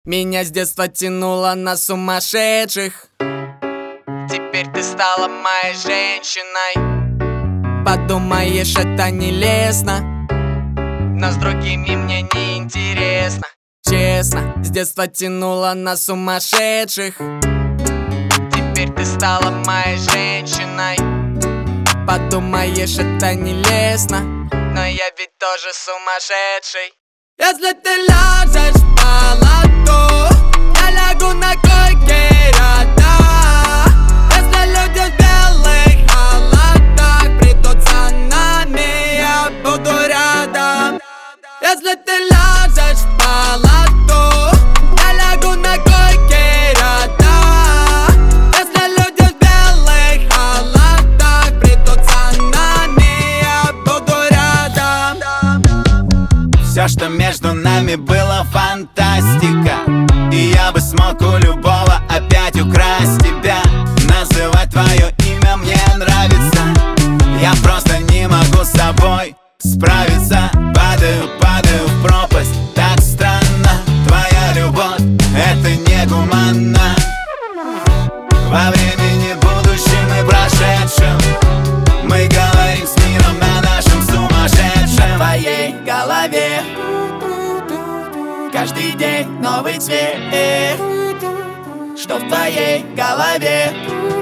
Меня с детства тянуло на сумасшедших. Теперь ты стала моей женщиной. Подумаешь, это нелестно, но с другими мне не интересно. Честно, с детства тянуло на сумасшедших. Теперь ты стала моей женщиной. Подумаешь, это нелестно, но я ведь тоже сумасшедший. Если ты ляжешь в палату, я лягу на койке рядом. Если люди в белых халатах придут за нами, я буду рядом. Если ты ляжешь в палату, я лягу на койке рядом. Если люди в белых халатах придут за нами, я буду рядом. Все, что между нами, было фантастика, и я бы смог у любого опять украсть тебя. Называть твое имя мне нравится, я просто не могу с собой справиться. Падаю в пропасть, так странно. Твоя любовь, это негуманно. Во времени будущем и прошедшем мы говорим с миром на нашем сумасшедшем. В твоей голове каждый день новый цвет. Что в твоей голове?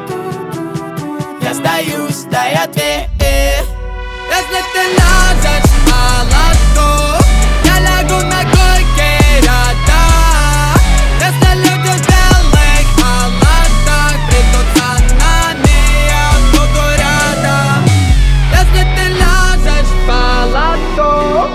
Я сдаюсь, дай ответ. Если ты ляжешь в палату, я лягу на койке рядом. Если люди в белых халатах придут за нами, я буду рядом. Если ты ляжешь в палату,